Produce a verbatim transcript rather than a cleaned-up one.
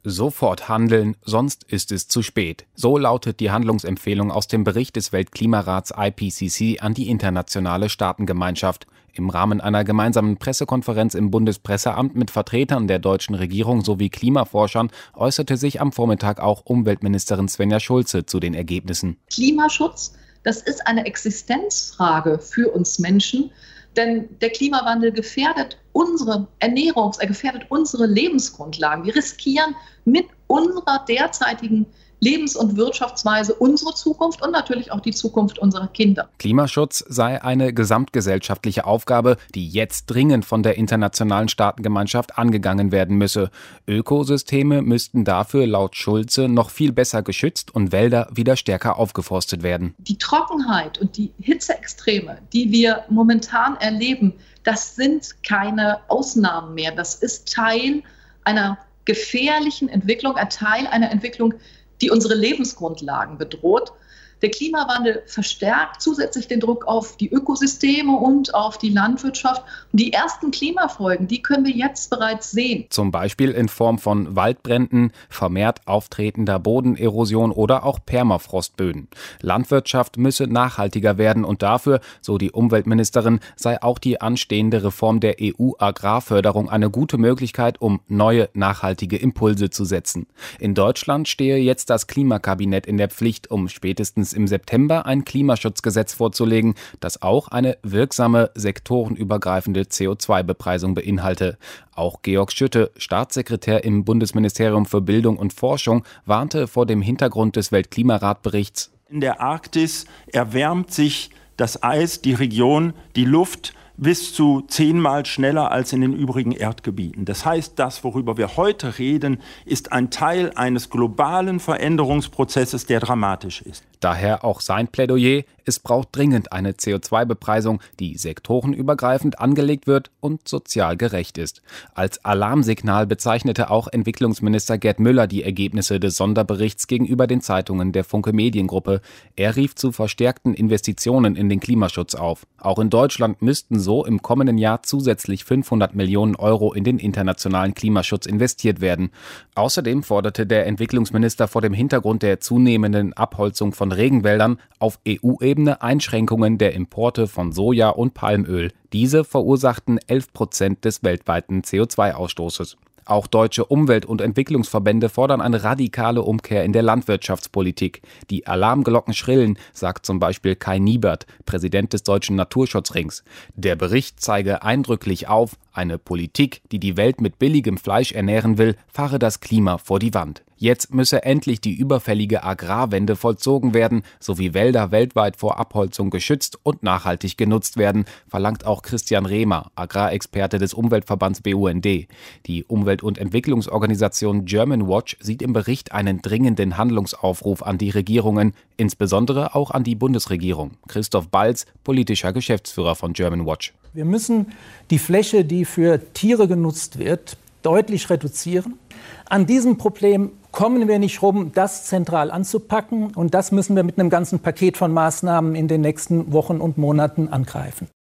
Sofort handeln, sonst ist es zu spät. So lautet die Handlungsempfehlung aus dem Bericht des Weltklimarats I P C C an die internationale Staatengemeinschaft. Im Rahmen einer gemeinsamen Pressekonferenz im Bundespresseamt mit Vertretern der deutschen Regierung sowie Klimaforschern äußerte sich am Vormittag auch Umweltministerin Svenja Schulze zu den Ergebnissen. Klimaschutz, das ist eine Existenzfrage für uns Menschen. Denn der Klimawandel gefährdet unsere Ernährungs-, er gefährdet unsere Lebensgrundlagen. Wir riskieren mit unserer derzeitigen Lebens- und Wirtschaftsweise unsere Zukunft und natürlich auch die Zukunft unserer Kinder. Klimaschutz sei eine gesamtgesellschaftliche Aufgabe, die jetzt dringend von der internationalen Staatengemeinschaft angegangen werden müsse. Ökosysteme müssten dafür laut Schulze noch viel besser geschützt und Wälder wieder stärker aufgeforstet werden. Die Trockenheit und die Hitzeextreme, die wir momentan erleben, das sind keine Ausnahmen mehr. Das ist Teil einer gefährlichen Entwicklung, ein Teil einer Entwicklung, die unsere Lebensgrundlagen bedroht. Der Klimawandel verstärkt zusätzlich den Druck auf die Ökosysteme und auf die Landwirtschaft. Und die ersten Klimafolgen, die können wir jetzt bereits sehen. Zum Beispiel in Form von Waldbränden, vermehrt auftretender Bodenerosion oder auch Permafrostböden. Landwirtschaft müsse nachhaltiger werden und dafür, so die Umweltministerin, sei auch die anstehende Reform der E U-Agrarförderung eine gute Möglichkeit, um neue nachhaltige Impulse zu setzen. In Deutschland stehe jetzt das Klimakabinett in der Pflicht, um spätestens im September ein Klimaschutzgesetz vorzulegen, das auch eine wirksame sektorenübergreifende C O zwei Bepreisung beinhalte. Auch Georg Schütte, Staatssekretär im Bundesministerium für Bildung und Forschung, warnte vor dem Hintergrund des Weltklimaratberichts. In der Arktis erwärmt sich das Eis, die Region, die Luft bis zu zehnmal schneller als in den übrigen Erdgebieten. Das heißt, das, worüber wir heute reden, ist ein Teil eines globalen Veränderungsprozesses, der dramatisch ist. Daher auch sein Plädoyer, es braucht dringend eine C O zwei Bepreisung, die sektorenübergreifend angelegt wird und sozial gerecht ist. Als Alarmsignal bezeichnete auch Entwicklungsminister Gerd Müller die Ergebnisse des Sonderberichts gegenüber den Zeitungen der Funke Mediengruppe. Er rief zu verstärkten Investitionen in den Klimaschutz auf. Auch in Deutschland müssten so im kommenden Jahr zusätzlich fünfhundert Millionen Euro in den internationalen Klimaschutz investiert werden. Außerdem forderte der Entwicklungsminister vor dem Hintergrund der zunehmenden Abholzung von Regenwäldern auf E U-Ebene Einschränkungen der Importe von Soja und Palmöl. Diese verursachten elf Prozent des weltweiten C O zwei Ausstoßes. Auch deutsche Umwelt- und Entwicklungsverbände fordern eine radikale Umkehr in der Landwirtschaftspolitik. Die Alarmglocken schrillen, sagt zum Beispiel Kai Niebert, Präsident des Deutschen Naturschutzrings. Der Bericht zeige eindrücklich auf, eine Politik, die die Welt mit billigem Fleisch ernähren will, fahre das Klima vor die Wand. Jetzt müsse endlich die überfällige Agrarwende vollzogen werden, sowie Wälder weltweit vor Abholzung geschützt und nachhaltig genutzt werden, verlangt auch Christian Rehmer, Agrarexperte des Umweltverbands B U N D. Die Umwelt- und Entwicklungsorganisation German Watch sieht im Bericht einen dringenden Handlungsaufruf an die Regierungen, insbesondere auch an die Bundesregierung. Christoph Balz, politischer Geschäftsführer von German Watch. Wir müssen die Fläche, die für Tiere genutzt wird, deutlich reduzieren. An diesem Problem kommen wir nicht rum, das zentral anzupacken. Und das müssen wir mit einem ganzen Paket von Maßnahmen in den nächsten Wochen und Monaten angreifen.